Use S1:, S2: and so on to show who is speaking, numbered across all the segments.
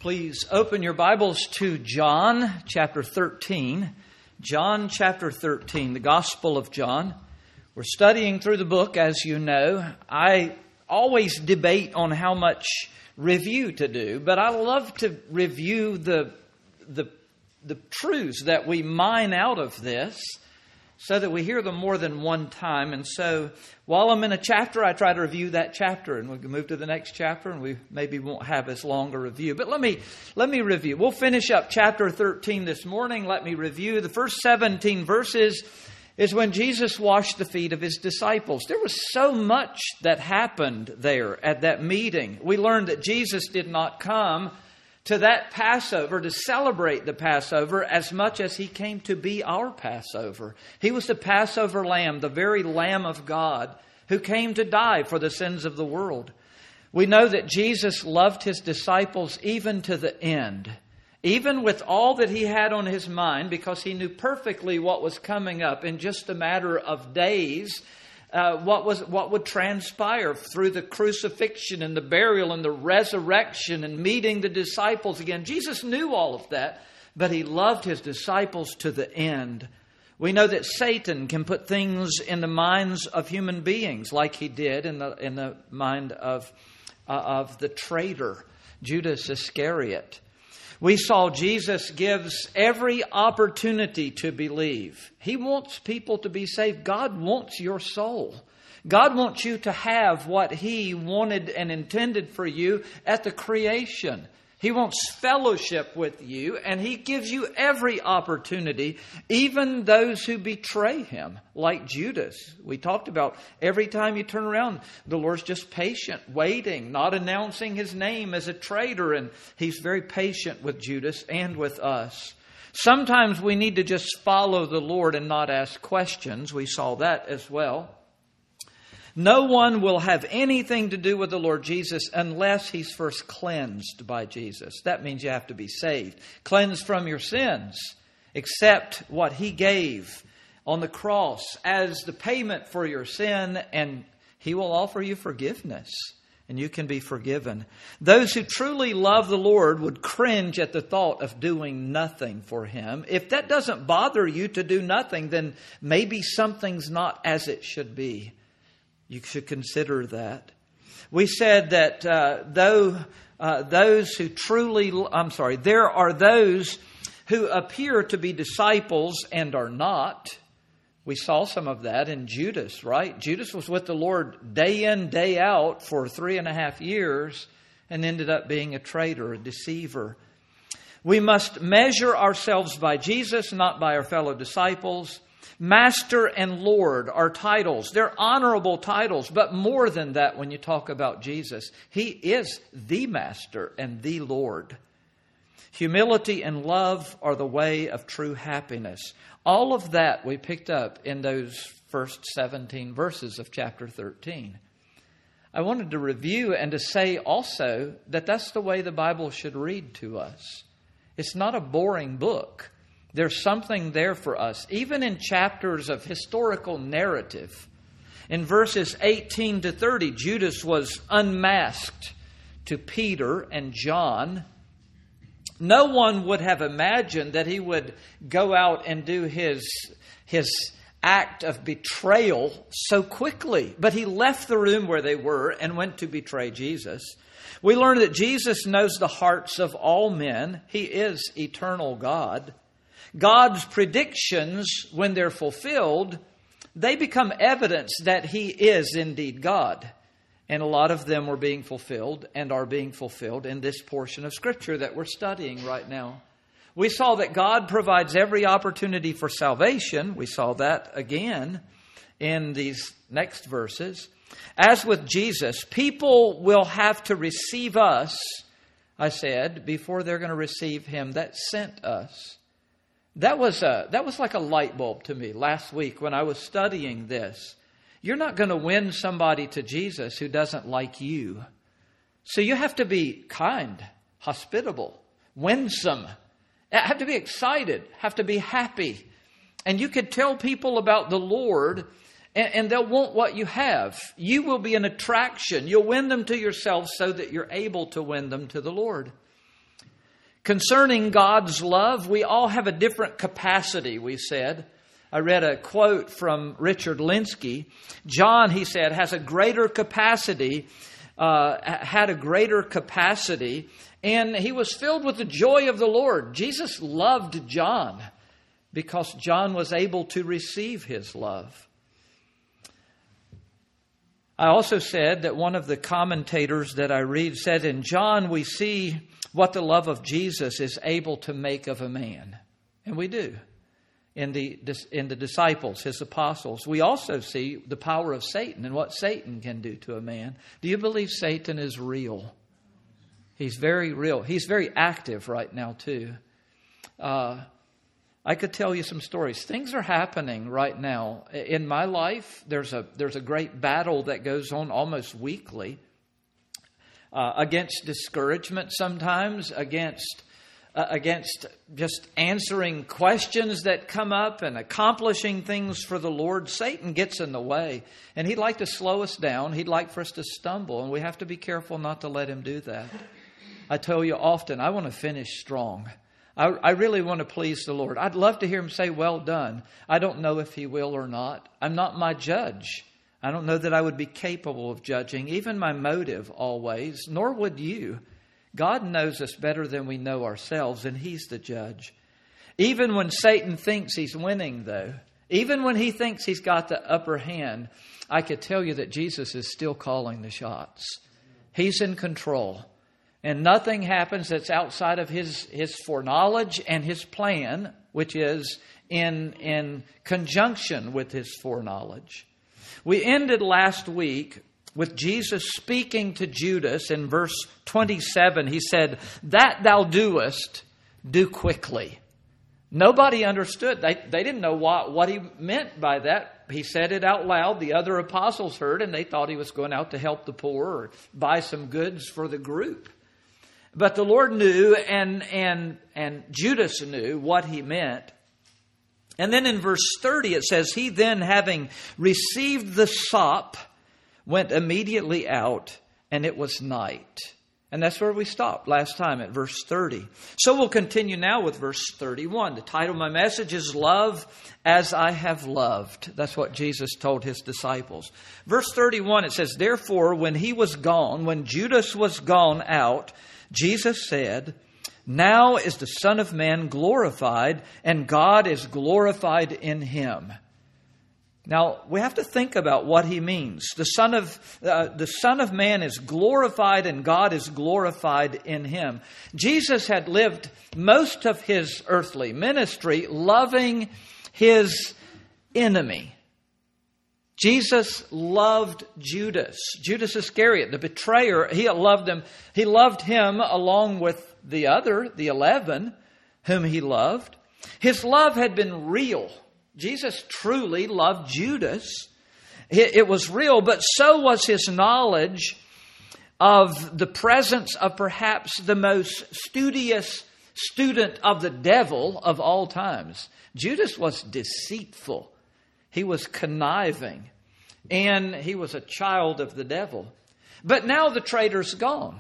S1: Please open your Bibles to John chapter 13. John chapter 13, the Gospel of John. We're studying through the book, as you know. I always debate on how much review to do, but I love to review the truths that we mine out of this so that we hear them more than one time. And so while I'm in a chapter, I try to review that chapter, and we can move to the next chapter, and we maybe won't have as long a review. But let me review. We'll finish up chapter 13 this morning. Let me review. The first 17 verses is when Jesus washed the feet of His disciples. There was so much that happened there at that meeting. We learned that Jesus did not come to that Passover to celebrate the Passover as much as He came to be our Passover. He was the Passover Lamb, the very Lamb of God, who came to die for the sins of the world. We know that Jesus loved His disciples even to the end, even with all that He had on His mind, because He knew perfectly what was coming up in just a matter of days. What would transpire through the crucifixion and the burial and the resurrection and meeting the disciples again. Jesus knew all of that, but He loved His disciples to the end. We know that Satan can put things in the minds of human beings, like he did in the mind of the traitor, Judas Iscariot. We saw Jesus gives every opportunity to believe. He wants people to be saved. God wants your soul. God wants you to have what He wanted and intended for you at the creation. He wants fellowship with you, and He gives you every opportunity, even those who betray Him, like Judas. We talked about every time you turn around, the Lord's just patient, waiting, not announcing His name as a traitor, and He's very patient with Judas and with us. Sometimes we need to just follow the Lord and not ask questions. We saw that as well. No one will have anything to do with the Lord Jesus unless he's first cleansed by Jesus. That means you have to be saved. Cleansed from your sins. Accept what He gave on the cross as the payment for your sin, and He will offer you forgiveness, and you can be forgiven. Those who truly love the Lord would cringe at the thought of doing nothing for Him. If that doesn't bother you to do nothing, then maybe something's not as it should be. You should consider that. We said that there are those who appear to be disciples and are not. We saw some of that in Judas, right? Judas was with the Lord day in, day out for 3.5 years and ended up being a traitor, a deceiver. We must measure ourselves by Jesus, not by our fellow disciples. Master and Lord are titles. They're honorable titles, but more than that when you talk about Jesus. He is the Master and the Lord. Humility and love are the way of true happiness. All of that we picked up in those first 17 verses of chapter 13. I wanted to review and to say also that that's the way the Bible should read to us. It's not a boring book. There's something there for us, even in chapters of historical narrative. In verses 18 to 30, Judas was unmasked to Peter and John. No one would have imagined that he would go out and do his act of betrayal so quickly. But he left the room where they were and went to betray Jesus. We learn that Jesus knows the hearts of all men. He is eternal God. God's predictions, when they're fulfilled, they become evidence that He is indeed God. And a lot of them were being fulfilled and are being fulfilled in this portion of Scripture that we're studying right now. We saw that God provides every opportunity for salvation. We saw that again in these next verses. As with Jesus, people will have to receive us, I said, before they're going to receive Him that sent us. That was like a light bulb to me last week when I was studying this. You're not going to win somebody to Jesus who doesn't like you. So you have to be kind, hospitable, winsome, have to be excited, have to be happy. And you could tell people about the Lord and they'll want what you have. You will be an attraction. You'll win them to yourself so that you're able to win them to the Lord. Concerning God's love, we all have a different capacity, we said. I read a quote from Richard Linsky. John, he said, had a greater capacity, and he was filled with the joy of the Lord. Jesus loved John because John was able to receive his love. I also said that one of the commentators that I read said, in John we see what the love of Jesus is able to make of a man. And we do. In the disciples, his apostles. We also see the power of Satan and what Satan can do to a man. Do you believe Satan is real? He's very real. He's very active right now too. I could tell you some stories. Things are happening right now. In my life, there's a great battle that goes on almost weekly against discouragement sometimes, against just answering questions that come up and accomplishing things for the Lord. Satan gets in the way, and he'd like to slow us down. He'd like for us to stumble, and we have to be careful not to let him do that. I tell you often, I want to finish strong. I really want to please the Lord. I'd love to hear him say, well done. I don't know if he will or not. I'm not my judge. I don't know that I would be capable of judging even my motive always, nor would you. God knows us better than we know ourselves, and he's the judge. Even when Satan thinks he's winning, though, even when he thinks he's got the upper hand, I could tell you that Jesus is still calling the shots. He's in control. And nothing happens that's outside of his foreknowledge and his plan, which is in conjunction with his foreknowledge. We ended last week with Jesus speaking to Judas in verse 27. He said, that thou doest, do quickly. Nobody understood. They didn't know what he meant by that. He said it out loud. The other apostles heard, and they thought he was going out to help the poor or buy some goods for the group. But the Lord knew, and Judas knew what he meant. And then in verse 30 it says, he then, having received the sop, went immediately out, and it was night. And that's where we stopped last time at verse 30. So we'll continue now with verse 31. The title of my message is Love as I Have Loved. That's what Jesus told his disciples. Verse 31, it says, therefore, when Judas was gone out, Jesus said, now is the Son of Man glorified, and God is glorified in him. Now, we have to think about what he means. The Son of Man is glorified, and God is glorified in him. Jesus had lived most of his earthly ministry loving his enemy. Jesus loved Judas Iscariot, the betrayer. He loved him. He loved him along with the 11, whom he loved. His love had been real. Jesus truly loved Judas. It was real, but so was his knowledge of the presence of perhaps the most studious student of the devil of all times. Judas was deceitful. He was conniving, and he was a child of the devil. But now the traitor's gone.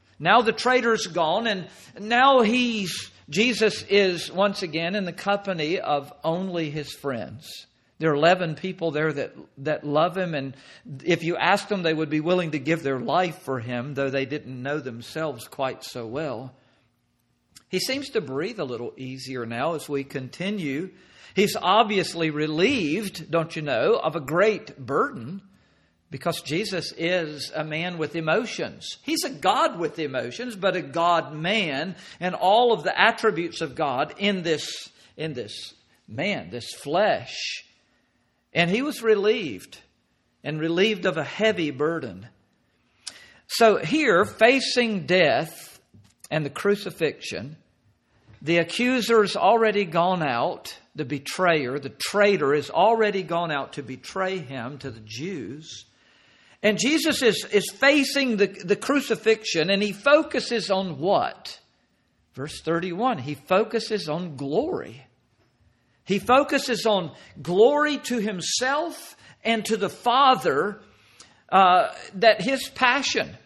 S1: And now Jesus is once again in the company of only his friends. There are 11 people there that love him, and if you asked them, they would be willing to give their life for him, though they didn't know themselves quite so well. He seems to breathe a little easier now as we continue. He's obviously relieved, don't you know, of a great burden, because Jesus is a man with emotions. He's a God with emotions, but a God-man, and all of the attributes of God in this man, this flesh. And he was relieved of a heavy burden. So here, facing death and the crucifixion, the accuser's already gone out. The betrayer, the traitor, is already gone out to betray him to the Jews. And Jesus is facing the crucifixion, and he focuses on what? Verse 31, he focuses on glory. He focuses on glory to himself and to the Father, that his passion,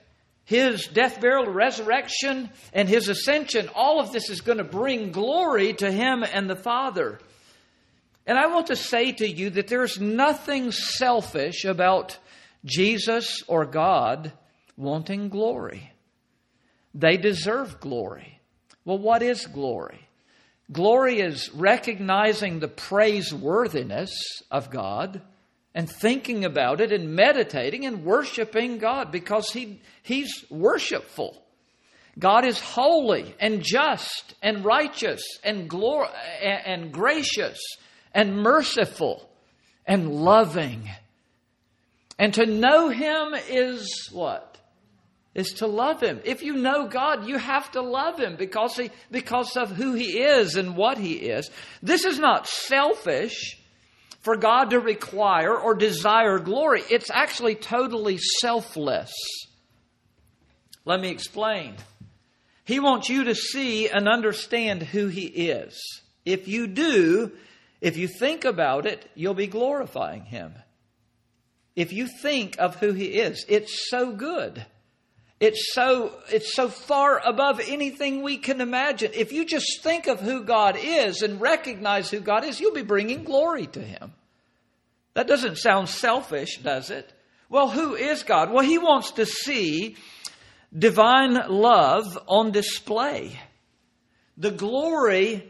S1: His death, burial, resurrection, and His ascension, all of this is going to bring glory to Him and the Father. And I want to say to you that there's nothing selfish about Jesus or God wanting glory. They deserve glory. Well, what is glory? Glory is recognizing the praiseworthiness of God and thinking about it and meditating and worshiping God because He's worshipful. God is holy and just and righteous and gracious and merciful and loving. And to know Him is what? Is to love Him. If you know God, you have to love Him because of who He is and what He is. This is not selfish for God to require or desire glory. It's actually totally selfless. Let me explain. He wants you to see and understand who He is. If you do, if you think about it, you'll be glorifying Him. If you think of who He is, it's so good. It's so far above anything we can imagine. If you just think of who God is and recognize who God is, you'll be bringing glory to Him. That doesn't sound selfish, does it? Well, who is God? Well, He wants to see divine love on display. The glory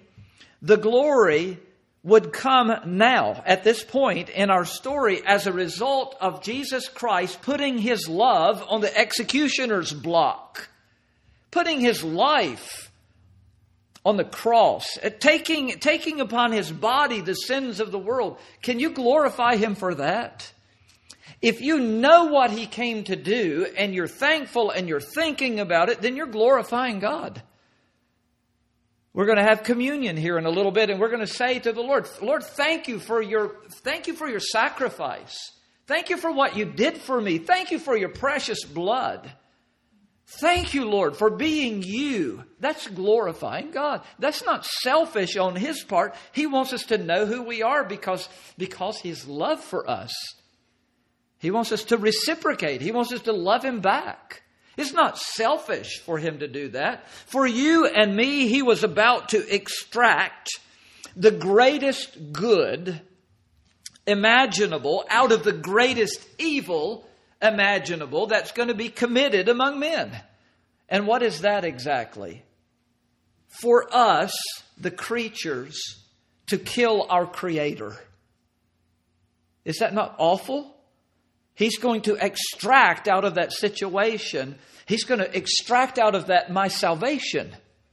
S1: would come now, at this point in our story, as a result of Jesus Christ putting His love on the executioner's block, putting His life on the cross, taking upon His body the sins of the world. Can you glorify Him for that? If you know what He came to do and you're thankful and you're thinking about it, then you're glorifying God. We're going to have communion here in a little bit, and we're going to say to the Lord, Lord, thank you for your sacrifice. Thank you for what you did for me. Thank you for your precious blood. Thank you, Lord, for being you. That's glorifying God. That's not selfish on His part. He wants us to know who we are because His love for us. He wants us to reciprocate. He wants us to love Him back. It's not selfish for Him to do that. For you and me, He was about to extract the greatest good imaginable out of the greatest evil imaginable that's going to be committed among men. And what is that exactly? For us, the creatures, to kill our Creator. Is that not awful? He's going to extract out of that situation. He's going to extract out of that my salvation.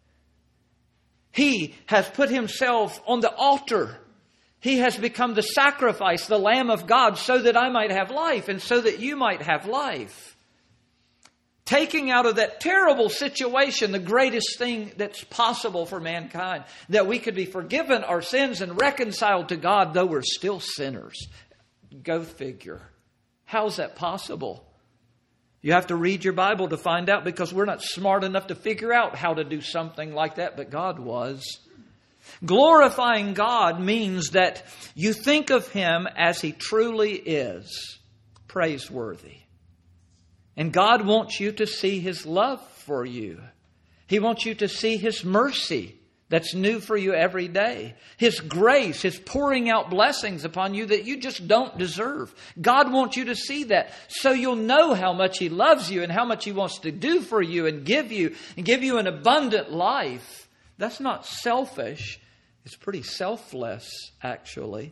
S1: He has put Himself on the altar. He has become the sacrifice, the Lamb of God, so that I might have life and so that you might have life. Taking out of that terrible situation the greatest thing that's possible for mankind, that we could be forgiven our sins and reconciled to God, though we're still sinners. Go figure. How is that possible? You have to read your Bible to find out, because we're not smart enough to figure out how to do something like that, but God was. Glorifying God means that you think of Him as He truly is, praiseworthy. And God wants you to see His love for you. He wants you to see His mercy that's new for you every day. His grace, His pouring out blessings upon you that you just don't deserve. God wants you to see that so you'll know how much He loves you and how much He wants to do for you and give you an abundant life. That's not selfish. It's pretty selfless, actually.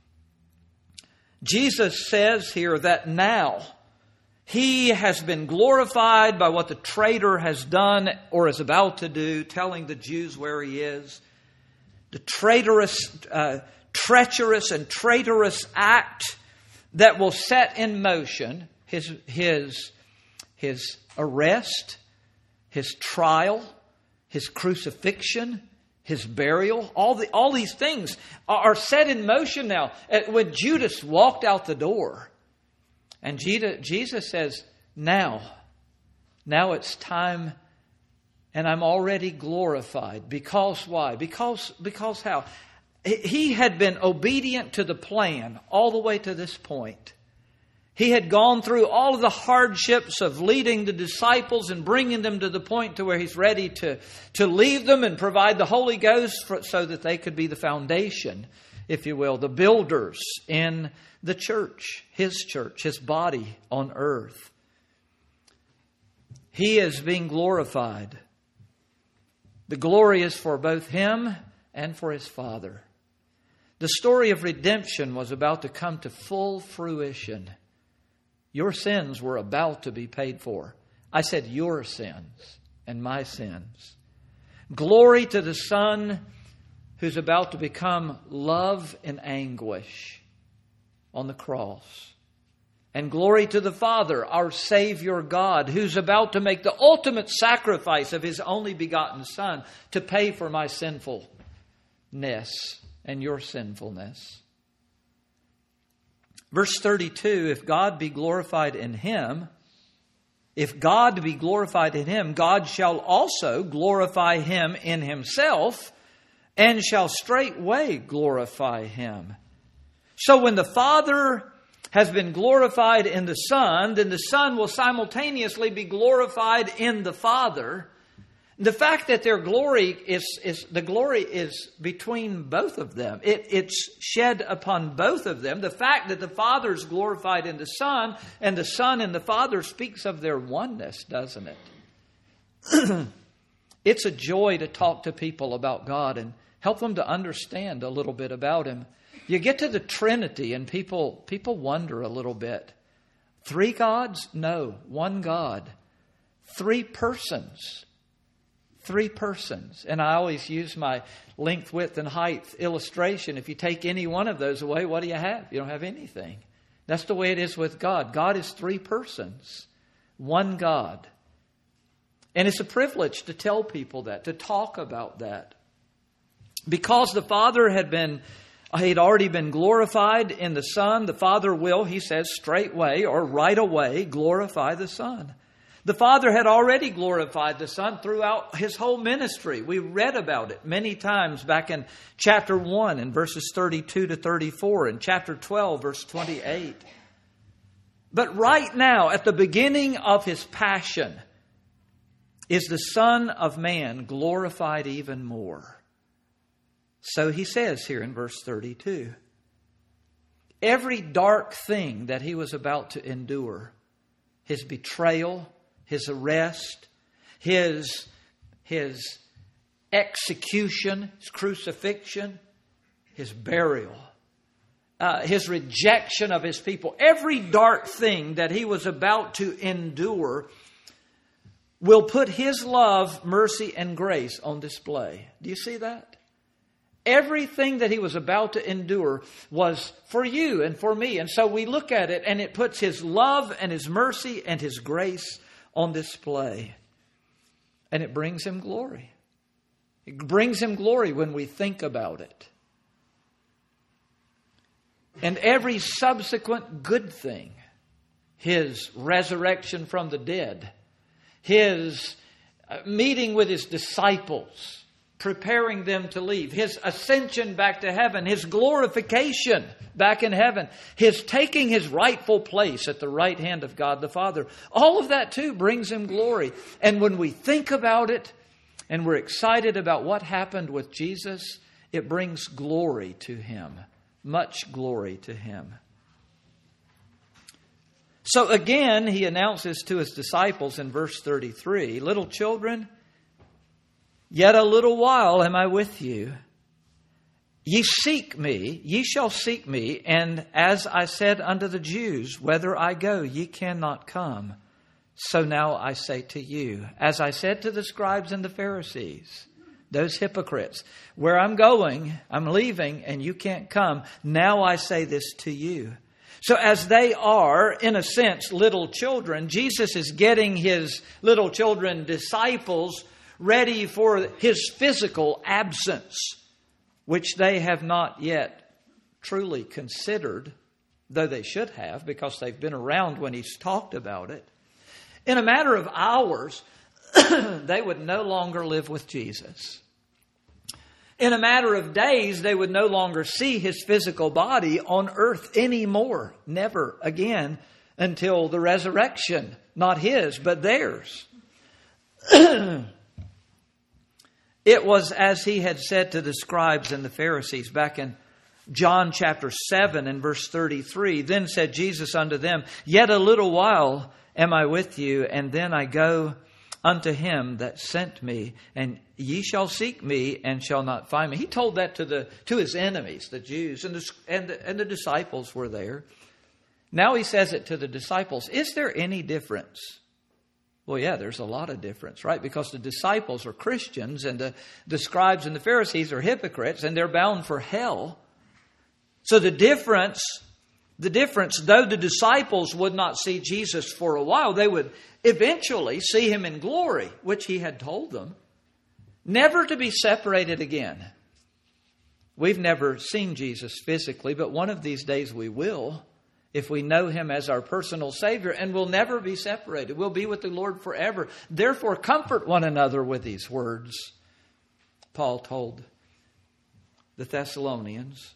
S1: Jesus says here that now He has been glorified by what the traitor has done or is about to do, telling the Jews where He is. The treacherous and traitorous act that will set in motion His arrest, His trial, His crucifixion, His burial. All these things are set in motion now. When Judas walked out the door, and Jesus says, now it's time, and I'm already glorified. Because why? Because how? He had been obedient to the plan all the way to this point. He had gone through all of the hardships of leading the disciples and bringing them to the point to where He's ready to leave them and provide the Holy Ghost so that they could be the foundation, if you will, the builders in the church, His body on earth. He is being glorified. The glory is for both Him and for His Father. The story of redemption was about to come to full fruition. Your sins were about to be paid for. I said your sins and my sins. Glory to the Son who's about to become love and anguish on the cross. And glory to the Father, our Savior God, who's about to make the ultimate sacrifice of His only begotten Son to pay for my sinfulness and your sinfulness. Verse 32, if God be glorified in Him, God shall also glorify Him in Himself, and shall straightway glorify Him. So when the Father has been glorified in the Son, then the Son will simultaneously be glorified in the Father. The fact that their glory is between both of them. It's shed upon both of them. The fact that the Father is glorified in the Son and the Son in the Father speaks of their oneness, doesn't it? It's a joy to talk to people about God and help them to understand a little bit about Him. You get to the Trinity and people wonder a little bit. 3 gods? No, 1 God. 3 persons. 3 persons. And I always use my length, width, and height illustration. If you take any one of those away, what do you have? You don't have anything. That's the way it is with God. God is 3 persons. 1 God. And it's a privilege to tell people that, to talk about that. Because the Father had already been glorified in the Son, the Father will, He says, straightway or right away glorify the Son. The Father had already glorified the Son throughout His whole ministry. We read about it many times back in chapter 1 in verses 32 to 34, and chapter 12, verse 28. But right now, at the beginning of His passion, is the Son of Man glorified even more. So He says here in verse 32, every dark thing that He was about to endure, His betrayal, His arrest, His execution, His crucifixion, His burial, His rejection of His people. Every dark thing that He was about to endure will put His love, mercy, and grace on display. Do you see that? Everything that He was about to endure was for you and for me. And so we look at it and it puts His love and His mercy and His grace on display. And it brings Him glory. It brings Him glory when we think about it. And every subsequent good thing, His resurrection from the dead, His meeting with His disciples, preparing them to leave, His ascension back to heaven, His glorification back in heaven, His taking His rightful place at the right hand of God the Father. All of that too brings Him glory. And when we think about it and we're excited about what happened with Jesus, it brings glory to Him, much glory to Him. So again, He announces to His disciples in verse 33, little children, yet a little while am I with you. Ye shall seek me, and as I said unto the Jews, whither I go, ye cannot come. So now I say to you, as I said to the scribes and the Pharisees, those hypocrites, where I'm going, I'm leaving, and you can't come. Now I say this to you. So as they are, in a sense, little children, Jesus is getting His little children disciples ready for His physical absence, which they have not yet truly considered, though they should have, because they've been around when He's talked about it. In a matter of hours, they would no longer live with Jesus. In a matter of days, they would no longer see His physical body on earth anymore. Never again until the resurrection. Not his, but theirs. It was as he had said to the scribes and the Pharisees back in John chapter 7 and verse 33. Then said Jesus unto them, Yet a little while am I with you, and then I go unto him that sent me, and ye shall seek me and shall not find me. He told that to his enemies, the Jews, and the disciples were there. Now he says it to the disciples. Is there any difference? Well, yeah, there's a lot of difference, right? Because the disciples are Christians and the scribes and the Pharisees are hypocrites and they're bound for hell. So the difference, though the disciples would not see Jesus for a while, they would eventually see him in glory, which he had told them, never to be separated again. We've never seen Jesus physically, but one of these days we will, if we know him as our personal Savior, and we'll never be separated. We'll be with the Lord forever. Therefore, comfort one another with these words, Paul told the Thessalonians.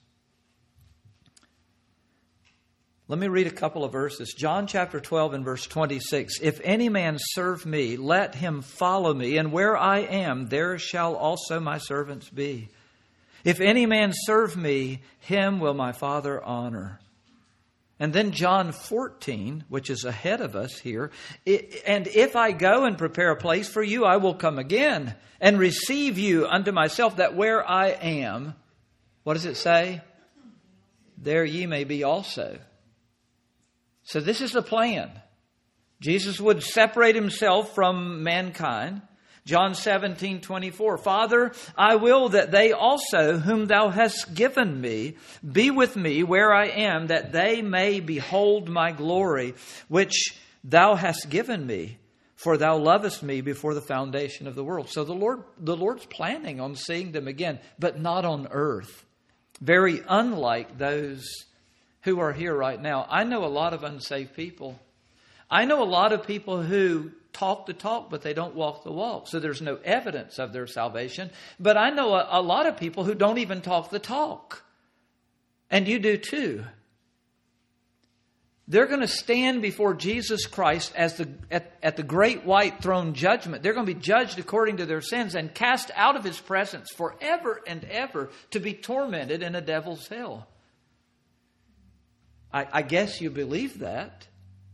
S1: Let me read a couple of verses. John chapter 12 and verse 26. If any man serve me, let him follow me, and where I am, there shall also my servants be. If any man serve me, him will my Father honor. And then John 14, which is ahead of us here. And if I go and prepare a place for you, I will come again and receive you unto myself, that where I am, what does it say? There ye may be also. So this is the plan. Jesus would separate himself from mankind. John 17:24. Father, I will that they also, whom thou hast given me, be with me where I am, that they may behold my glory, which thou hast given me. For thou lovest me before the foundation of the world. So the Lord's planning on seeing them again, but not on earth. Very unlike those who are here right now. I know a lot of unsaved people. I know a lot of people who talk the talk, but they don't walk the walk. So there's no evidence of their salvation. But I know a lot of people who don't even talk the talk. And you do too. They're going to stand before Jesus Christ as at the great white throne judgment. They're going to be judged according to their sins and cast out of his presence forever and ever to be tormented in a devil's hell. I guess you believe that.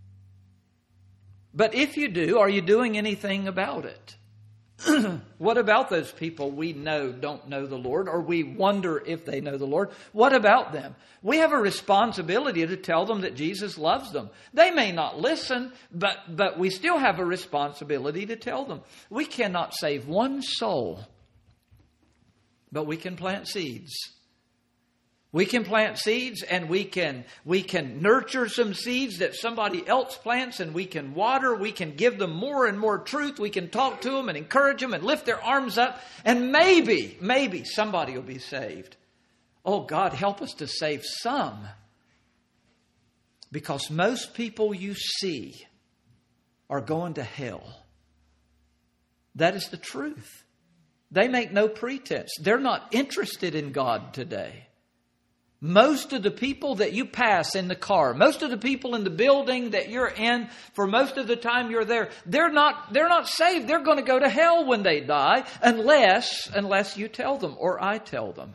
S1: But if you do, are you doing anything about it? What about those people we know don't know the Lord, or we wonder if they know the Lord? What about them? We have a responsibility to tell them that Jesus loves them. They may not listen, but we still have a responsibility to tell them. We cannot save one soul, but we can plant seeds. We can plant seeds, and we can nurture some seeds that somebody else plants, and we can water. We can give them more and more truth. We can talk to them and encourage them and lift their arms up. And maybe somebody will be saved. Oh, God, help us to save some. Because most people you see are going to hell. That is the truth. They make no pretense. They're not interested in God today. Most of the people that you pass in the car, most of the people in the building that you're in, for most of the time you're there, they're not saved. They're going to go to hell when they die unless you tell them or I tell them.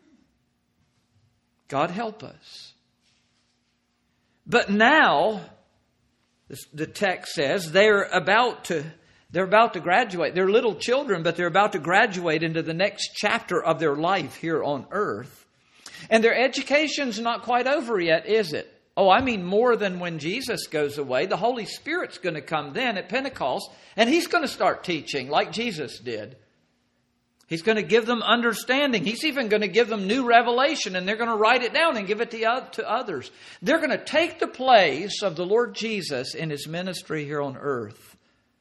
S1: God help us. But now, the text says, they're about to graduate. They're little children, but they're about to graduate into the next chapter of their life here on earth. And their education's not quite over yet, is it? Oh, I mean more than when Jesus goes away. The Holy Spirit's going to come then at Pentecost, and He's going to start teaching like Jesus did. He's going to give them understanding. He's even going to give them new revelation, and they're going to write it down and give it to others. They're going to take the place of the Lord Jesus in His ministry here on earth.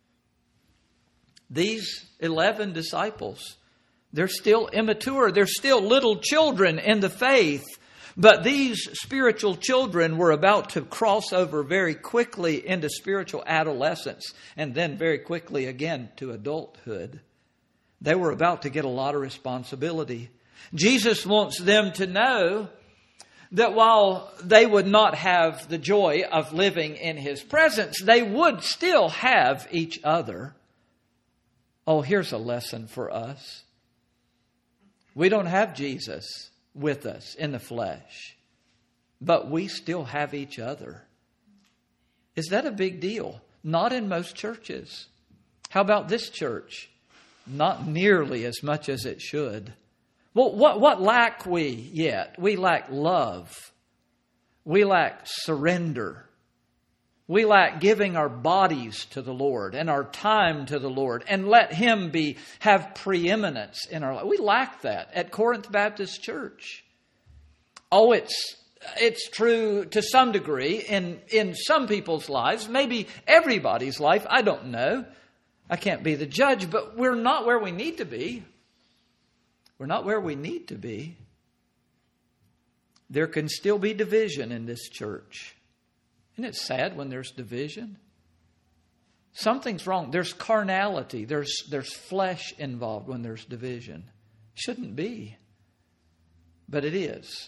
S1: These 11 disciples, they're still immature. They're still little children in the faith. But these spiritual children were about to cross over very quickly into spiritual adolescence and then very quickly again to adulthood. They were about to get a lot of responsibility. Jesus wants them to know that while they would not have the joy of living in His presence, they would still have each other. Oh, here's a lesson for us. We don't have Jesus with us in the flesh, but we still have each other. Is that a big deal? Not in most churches. How about this church? Not nearly as much as it should. Well, what lack we yet? We lack love. We lack surrender. We lack giving our bodies to the Lord and our time to the Lord and let Him have preeminence in our life. We lack that at Corinth Baptist Church. Oh, it's true to some degree in some people's lives, maybe everybody's life. I don't know. I can't be the judge, but we're not where we need to be. We're not where we need to be. There can still be division in this church. Isn't it sad when there's division? Something's wrong. There's carnality. There's flesh involved when there's division. Shouldn't be. But it is.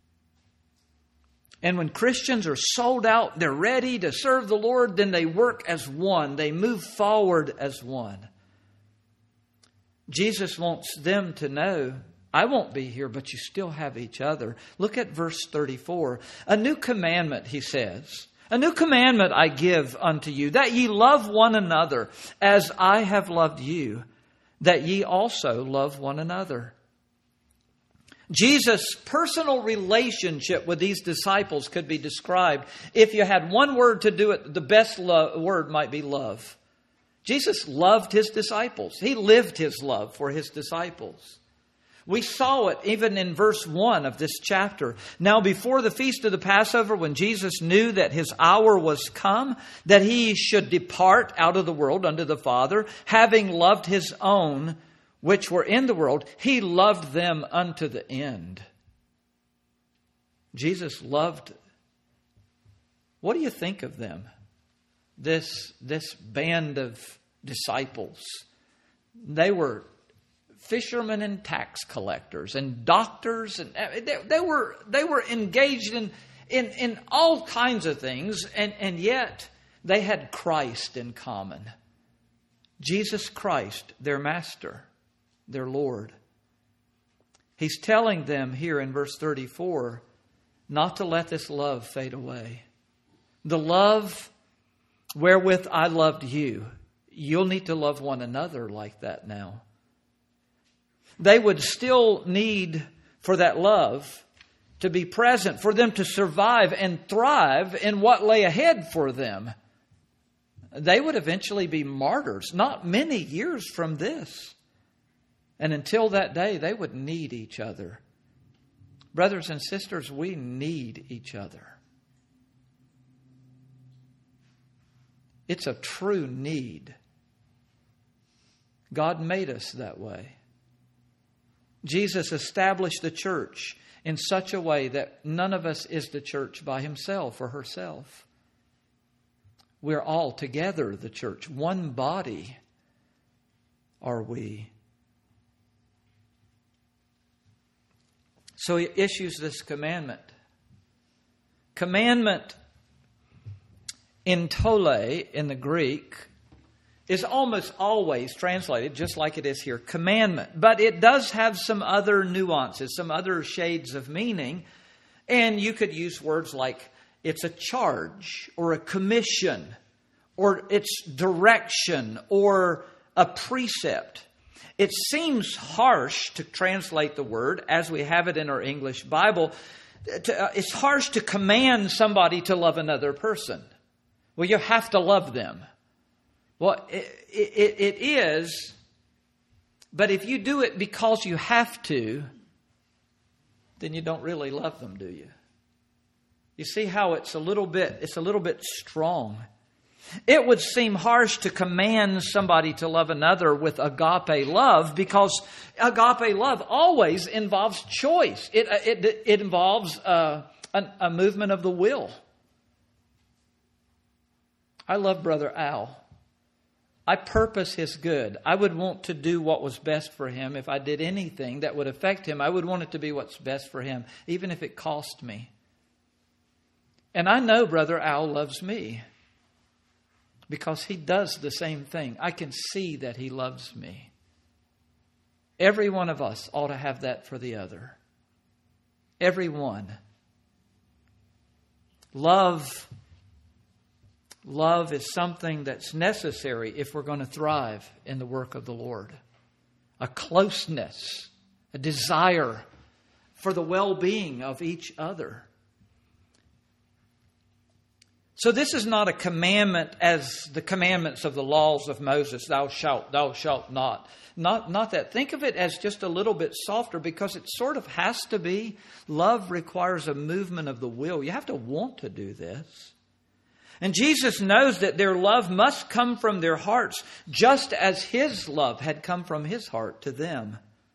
S1: And when Christians are sold out, they're ready to serve the Lord, then they work as one. They move forward as one. Jesus wants them to know, I won't be here, but you still have each other. Look at verse 34. A new commandment, He says. A new commandment I give unto you, that ye love one another as I have loved you, that ye also love one another. Jesus' personal relationship with these disciples could be described. If you had one word to do it, the best word might be love. Jesus loved His disciples. He lived His love for His disciples. We saw it even in verse 1 of this chapter. Now before the feast of the Passover, when Jesus knew that His hour was come, that He should depart out of the world unto the Father, having loved His own which were in the world, He loved them unto the end. Jesus loved. What do you think of them? This band of disciples. They were fishermen and tax collectors and doctors, and they were engaged in all kinds of things, and yet they had Christ in common. Jesus Christ, their master, their Lord. He's telling them here in verse 34 not to let this love fade away. The love wherewith I loved you, you'll need to love one another like that now. They would still need for that love to be present, for them to survive and thrive in what lay ahead for them. They would eventually be martyrs, not many years from this. And until that day, they would need each other. Brothers and sisters, we need each other. It's a true need. God made us that way. Jesus established the church in such a way that none of us is the church by himself or herself. We're all together, the church. One body are we. So he issues this commandment. Commandment in tole in the Greek is almost always translated, just like it is here, commandment. But it does have some other nuances, some other shades of meaning. And you could use words like it's a charge or a commission or it's direction or a precept. It seems harsh to translate the word as we have it in our English Bible. It's harsh to command somebody to love another person. Well, you have to love them. Well, it is, but if you do it because you have to, then you don't really love them, do you? You see how it's a little bit strong. It would seem harsh to command somebody to love another with agape love, because agape love always involves choice. It involves a movement of the will. I love Brother Al. I purpose his good. I would want to do what was best for him. If I did anything that would affect him, I would want it to be what's best for him, even if it cost me. And I know Brother Al loves me because he does the same thing. I can see that he loves me. Every one of us ought to have that for the other. Every one. Love is something that's necessary if we're going to thrive in the work of the Lord. A closeness, a desire for the well-being of each other. So this is not a commandment as the commandments of the laws of Moses, thou shalt not. Not that. Think of it as just a little bit softer, because it sort of has to be. Love requires a movement of the will. You have to want to do this. And Jesus knows that their love must come from their hearts, just as his love had come from his heart to them.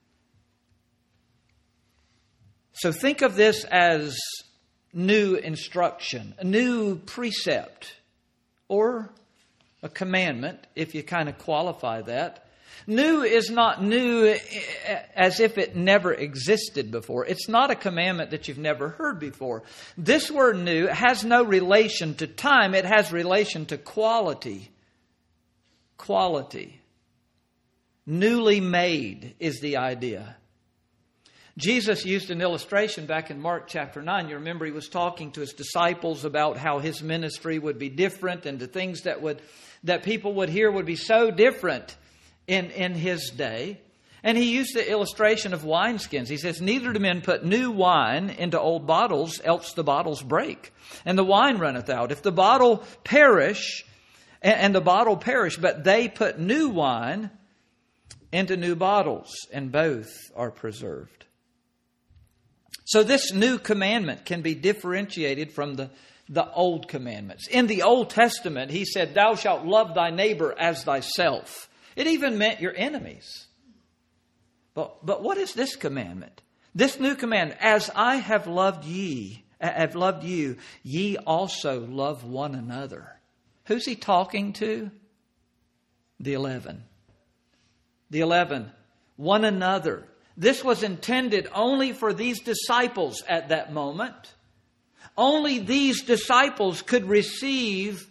S1: So think of this as new instruction, a new precept, or a commandment, if you kind of qualify that. New is not new as if it never existed before. It's not a commandment that you've never heard before. This word new has no relation to time. It has relation to quality. Quality. Newly made is the idea. Jesus used an illustration back in Mark chapter 9. You remember he was talking to his disciples about how his ministry would be different, and the things that people would hear would be so different in his day. And he used the illustration of wineskins. He says, neither do men put new wine into old bottles, else the bottles break, and the wine runneth out. If the bottle perish, and the bottle perish, but they put new wine into new bottles, and both are preserved. So this new commandment can be differentiated from the old commandments. In the Old Testament, he said, thou shalt love thy neighbor as thyself. It even meant your enemies. But what is this commandment? This new command, as I have loved you, ye also love one another. Who's he talking to? The 11. The 11. One another. This was intended only for these disciples at that moment. Only these disciples could receive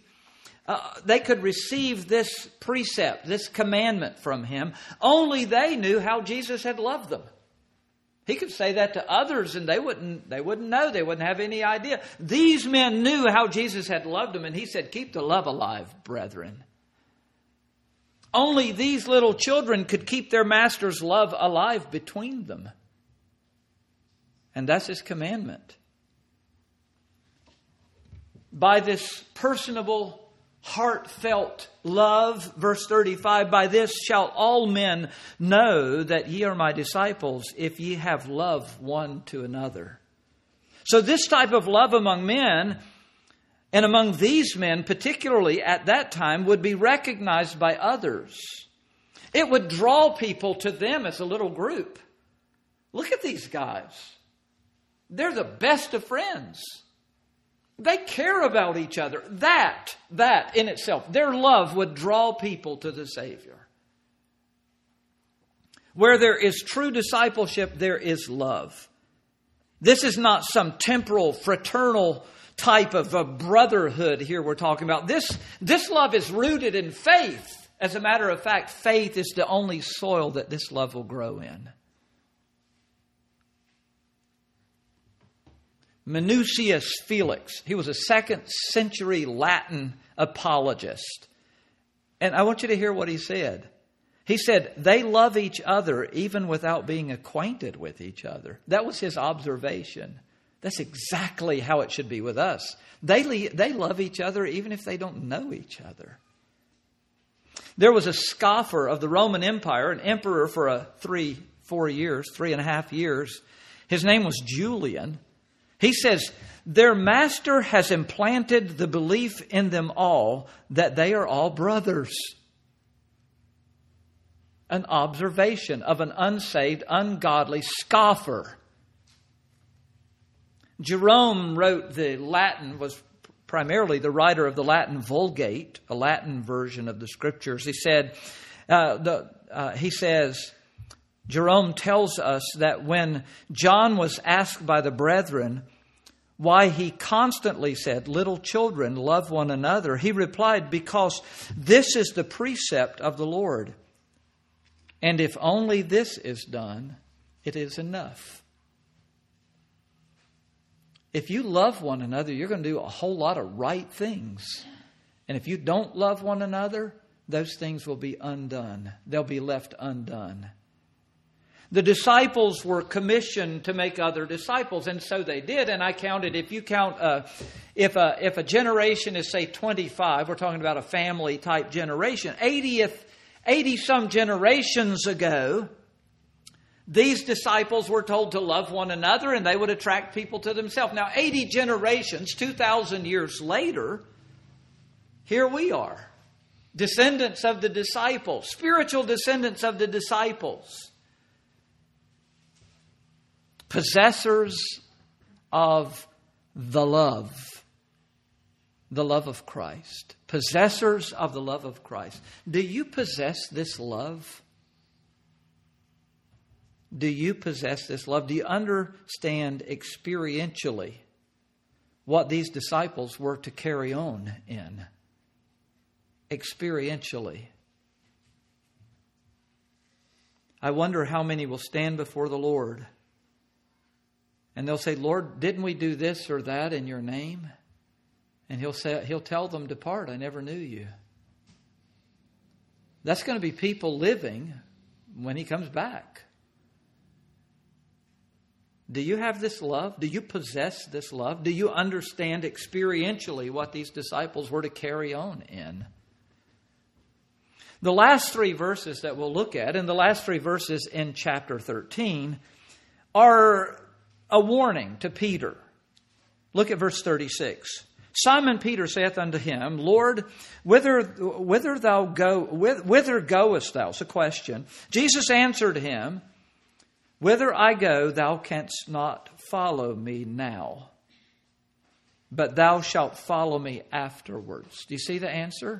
S1: this precept, this commandment from him. Only they knew how Jesus had loved them. He could say that to others and they wouldn't know. They wouldn't have any idea. These men knew how Jesus had loved them, and he said, keep the love alive, brethren. Only these little children could keep their master's love alive between them. And that's his commandment. By this personable, heartfelt love, verse 35, by this shall all men know that ye are my disciples, if ye have love one to another. So this type of love among men, and among these men, particularly at that time, would be recognized by others. It would draw people to them as a little group. Look at these guys. They're the best of friends. They care about each other. That in itself, their love would draw people to the Savior. Where there is true discipleship, there is love. This is not some temporal, fraternal type of a brotherhood here we're talking about. This love is rooted in faith. As a matter of fact, faith is the only soil that this love will grow in. Minucius Felix, he was a 2nd century Latin apologist. And I want you to hear what he said. He said, they love each other even without being acquainted with each other. That was his observation. That's exactly how it should be with us. They love each other even if they don't know each other. There was a scoffer of the Roman Empire, an emperor for 3.5 years. His name was Julian. He says, their master has implanted the belief in them all that they are all brothers. An observation of an unsaved, ungodly scoffer. Jerome wrote the Latin, was primarily the writer of the Latin Vulgate, a Latin version of the Scriptures. He says, Jerome tells us that when John was asked by the brethren why he constantly said, "Little children, love one another," he replied, "Because this is the precept of the Lord. And if only this is done, it is enough." If you love one another, you're going to do a whole lot of right things. And if you don't love one another, those things will be undone. They'll be left undone. The disciples were commissioned to make other disciples, and so they did. And I counted, if you count, if a generation is, say, 25, we're talking about a family type generation, 80 some generations ago, these disciples were told to love one another and they would attract people to themselves. Now, 80 generations, 2,000 years later, here we are, descendants of the disciples, spiritual descendants of the disciples, possessors of the love of Christ, possessors of the love of Christ. Do you possess this love? Do you possess this love? Do you understand experientially what these disciples were to carry on in? Experientially. I wonder how many will stand before the Lord and they'll say, "Lord, didn't we do this or that in your name?" And He'll tell them, "Depart, I never knew you." That's going to be people living when He comes back. Do you have this love? Do you possess this love? Do you understand experientially what these disciples were to carry on in? The last three verses that we'll look at, and the last three verses in chapter 13, are a warning to Peter. Look at verse 36. Simon Peter saith unto him, "Lord, whither goest thou?" It's a question. Jesus answered him, "Whither I go, thou canst not follow me now, but thou shalt follow me afterwards." Do you see the answer?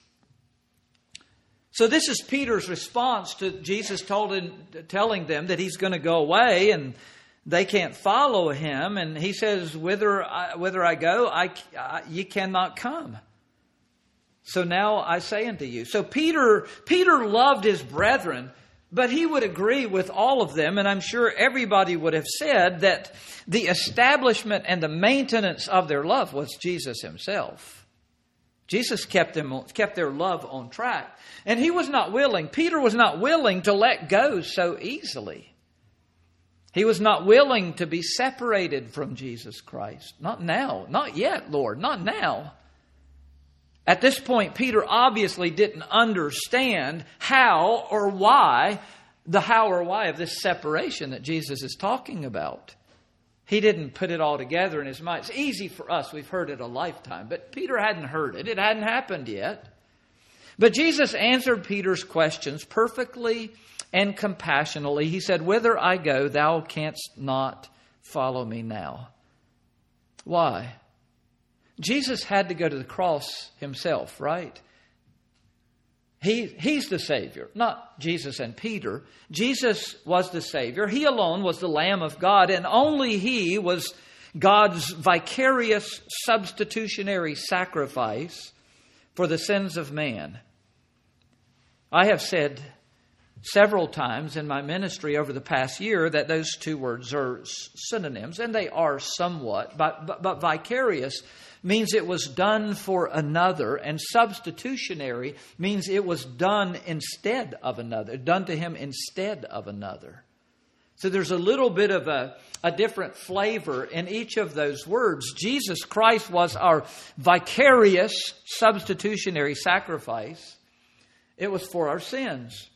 S1: So this is Peter's response to Jesus telling them that He's going to go away and they can't follow Him. And He says, whither I go, ye cannot come. So now I say unto you. So Peter loved his brethren, but he would agree with all of them, and I'm sure everybody would have said that the establishment and the maintenance of their love was Jesus Himself. Jesus kept their love on track. And Peter was not willing to let go so easily. He was not willing to be separated from Jesus Christ. Not now. Not yet, Lord. Not now. At this point, Peter obviously didn't understand how or why of this separation that Jesus is talking about. He didn't put it all together in his mind. It's easy for us. We've heard it a lifetime. But Peter hadn't heard it. It hadn't happened yet. But Jesus answered Peter's questions perfectly and compassionately. He said, "Whither I go, thou canst not follow me now." Why? Jesus had to go to the cross Himself, right? He's the Savior, not Jesus and Peter. Jesus was the Savior. He alone was the Lamb of God, and only He was God's vicarious substitutionary sacrifice for the sins of man. I have said several times in my ministry over the past year that those two words are synonyms, and they are somewhat, but vicarious means it was done for another, and substitutionary means it was done instead of another, done to Him instead of another. So there's a little bit of a different flavor in each of those words. Jesus Christ was our vicarious substitutionary sacrifice. It was for our sins.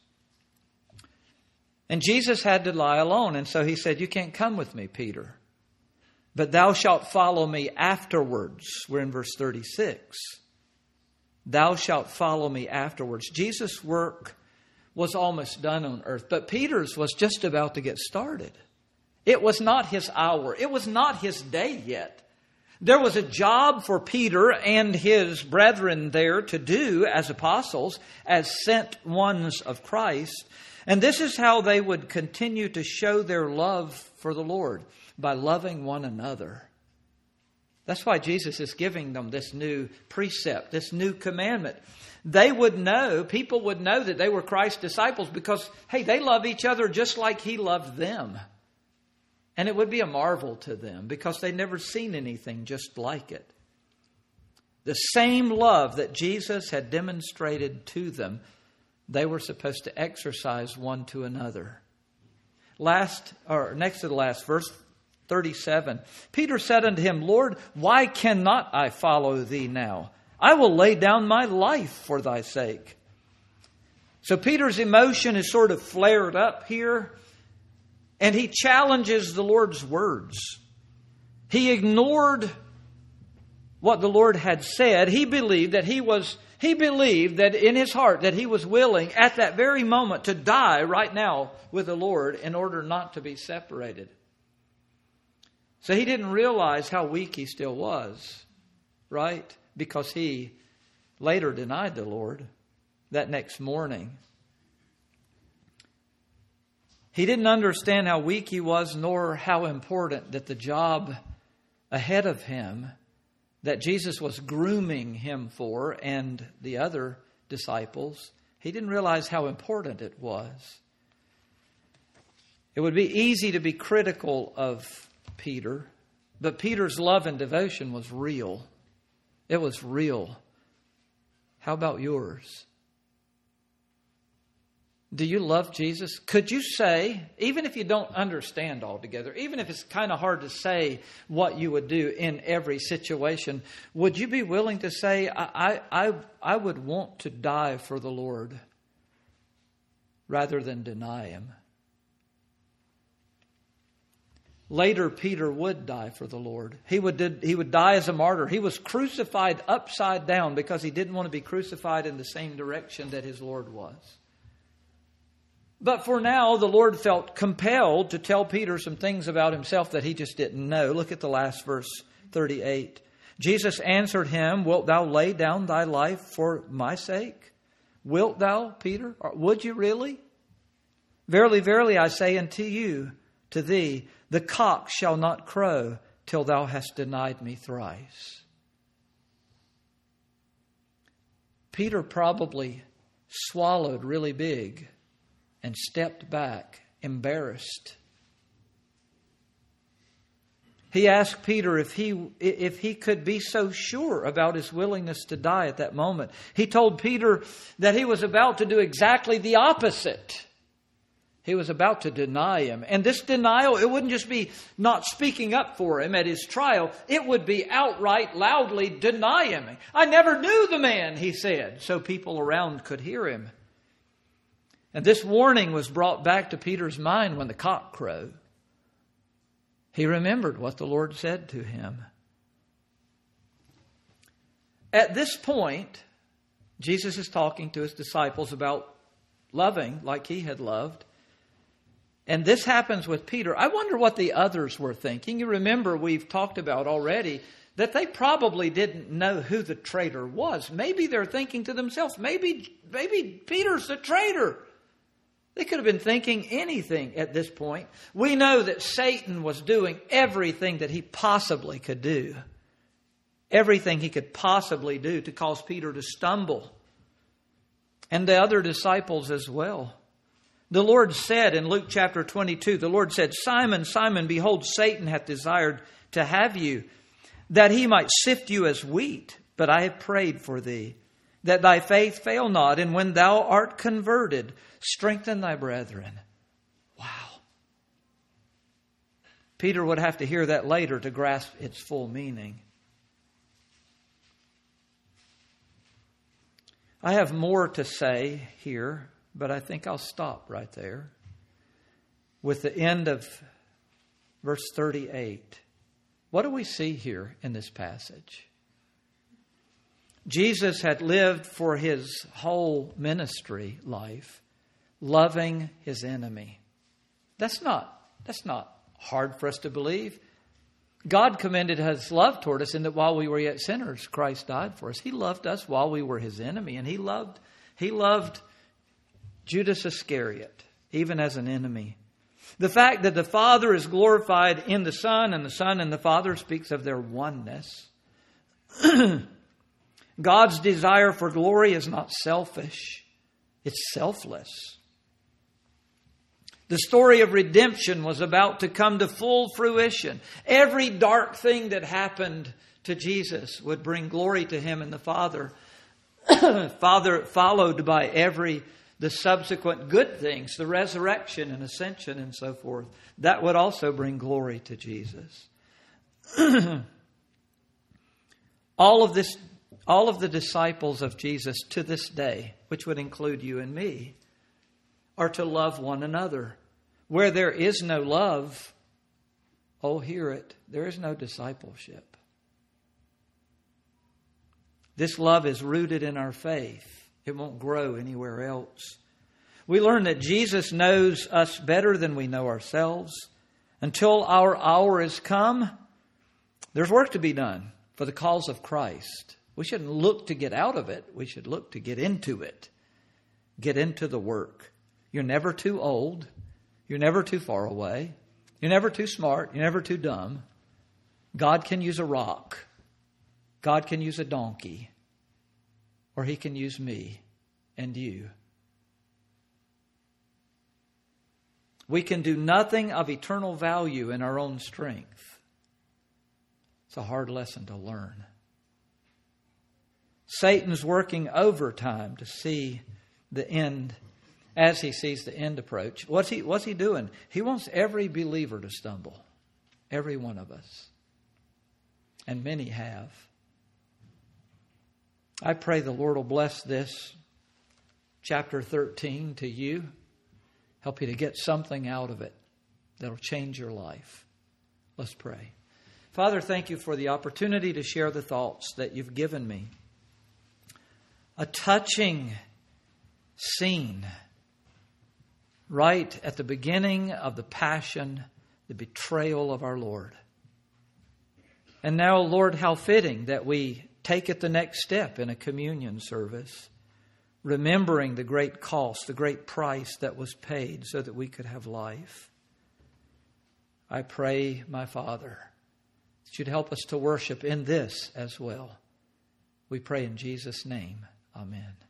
S1: And Jesus had to lie alone, and so He said, "You can't come with me, Peter. But thou shalt follow me afterwards." We're in verse 36. Thou shalt follow me afterwards. Jesus' work was almost done on earth, but Peter's was just about to get started. It was not his hour. It was not his day yet. There was a job for Peter and his brethren there to do as apostles, as sent ones of Christ. And this is how they would continue to show their love for the Lord, by loving one another. That's why Jesus is giving them this new precept, this new commandment. They would know, people would know that they were Christ's disciples because, hey, they love each other just like He loved them. And it would be a marvel to them because they'd never seen anything just like it. The same love that Jesus had demonstrated to them, they were supposed to exercise one to another. Next to the last verse, 37. Peter said unto Him, Lord, why cannot I follow Thee now? I will lay down my life for Thy sake. So Peter's emotion is sort of flared up here. And he challenges the Lord's words. He ignored what the Lord had said. He believed that in his heart that he was willing at that very moment to die right now with the Lord in order not to be separated. So he didn't realize how weak he still was, right? Because he later denied the Lord that next morning. He didn't understand how weak he was, nor how important that the job ahead of him that Jesus was grooming him for and the other disciples, he didn't realize how important it was. It would be easy to be critical of Peter, but Peter's love and devotion was real. It was real. How about yours? Do you love Jesus? Could you say, even if you don't understand altogether, even if it's kind of hard to say what you would do in every situation, would you be willing to say, I would want to die for the Lord rather than deny Him? Later, Peter would die for the Lord. He would die as a martyr. He was crucified upside down because he didn't want to be crucified in the same direction that his Lord was. But for now, the Lord felt compelled to tell Peter some things about himself that he just didn't know. Look at the last verse, 38. Jesus answered him, Wilt thou lay down thy life for my sake? Wilt thou, Peter? Or would you really? Verily, verily, I say unto thee, the cock shall not crow till thou hast denied me thrice. Peter probably swallowed really big and stepped back, embarrassed. He asked Peter if he could be so sure about his willingness to die at that moment. He told Peter that he was about to do exactly the opposite. He was about to deny Him. And this denial, it wouldn't just be not speaking up for Him at His trial. It would be outright, loudly deny Him. I never knew the man, he said, so people around could hear him. And this warning was brought back to Peter's mind when the cock crowed. He remembered what the Lord said to him. At this point, Jesus is talking to His disciples about loving like He had loved. And this happens with Peter. I wonder what the others were thinking. You remember we've talked about already that they probably didn't know who the traitor was. Maybe they're thinking to themselves, maybe Peter's the traitor. They could have been thinking anything at this point. We know that Satan was doing everything that he possibly could do. Everything he could possibly do to cause Peter to stumble. And the other disciples as well. The Lord said in Luke chapter 22, the Lord said, Simon, Simon, behold, Satan hath desired to have you, that he might sift you as wheat. But I have prayed for thee, that thy faith fail not, and when thou art converted, strengthen thy brethren. Wow. Peter would have to hear that later to grasp its full meaning. I have more to say here, but I think I'll stop right there with the end of verse 38. What do we see here in this passage? Jesus had lived for His whole ministry life, loving His enemy. That's not hard for us to believe. God commended His love toward us in that while we were yet sinners, Christ died for us. He loved us while we were His enemy. And He loved Judas Iscariot, even as an enemy. The fact that the Father is glorified in the Son, and the Son and the Father speaks of their oneness. God's desire for glory is not selfish. It's selfless. The story of redemption was about to come to full fruition. Every dark thing that happened to Jesus would bring glory to Him and the Father. Followed by the subsequent good things, the resurrection and ascension and so forth. That would also bring glory to Jesus. All of the disciples of Jesus to this day, which would include you and me, are to love one another. Where there is no love, oh, hear it, there is no discipleship. This love is rooted in our faith. It won't grow anywhere else. We learn that Jesus knows us better than we know ourselves. Until our hour is come, there's work to be done for the cause of Christ. We shouldn't look to get out of it. We should look to get into it. Get into the work. You're never too old. You're never too far away. You're never too smart. You're never too dumb. God can use a rock. God can use a donkey. Or He can use me and you. We can do nothing of eternal value in our own strength. It's a hard lesson to learn. Satan's working overtime to see the end as he sees the end approach. What's he doing? He wants every believer to stumble. Every one of us. And many have. I pray the Lord will bless this chapter 13 to you. Help you to get something out of it that'll change your life. Let's pray. Father, thank you for the opportunity to share the thoughts that you've given me. A touching scene right at the beginning of the passion, the betrayal of our Lord. And now, Lord, how fitting that we take it the next step in a communion service, remembering the great cost, the great price that was paid so that we could have life. I pray, my Father, that you'd help us to worship in this as well. We pray in Jesus' name. Amen.